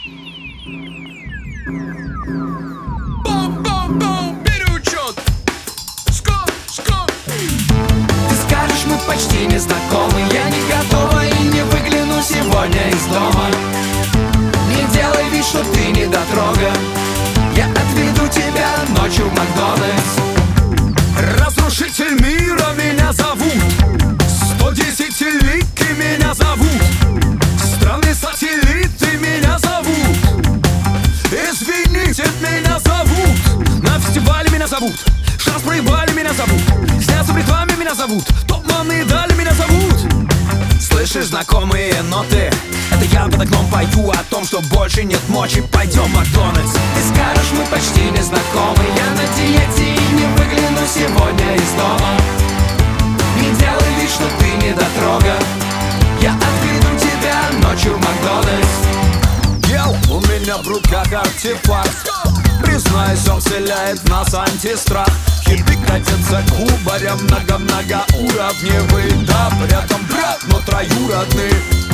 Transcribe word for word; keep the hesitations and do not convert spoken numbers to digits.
Бом-бом-бом, переучет. Скоп, скоп. Ты скажешь, мы почти не знакомы. Я не готова и не выгляну сегодня из дома. Не делай вид, что ты не дотрога. Я отведу тебя ночью в Макдональдс. Разрушитель мира меня зовут. Сто десятилетки меня зовут. Страны сателлиты меня зовут. Извините, меня зовут. На фестивале меня зовут. Шанс проебали меня зовут. Сняться в рекламе меня зовут. Топ-маны дали меня зовут. Слышишь знакомые ноты? Это я под окном пою о том, что больше нет мочи. Пойдем в Макдональдс. Ты скажешь, мы почти не знакомы. Я на диете и не выгляну сегодня из дома. Не делай вид, что ты не дотрога. Я отведу тебя ночью в Макдональдс. Ел, у меня в руках артефакт. Признаюсь, он вселяет в нас антистрах. Хиты катятся кубарем, много-много уровневый. Да, при этом брат, но троюродный.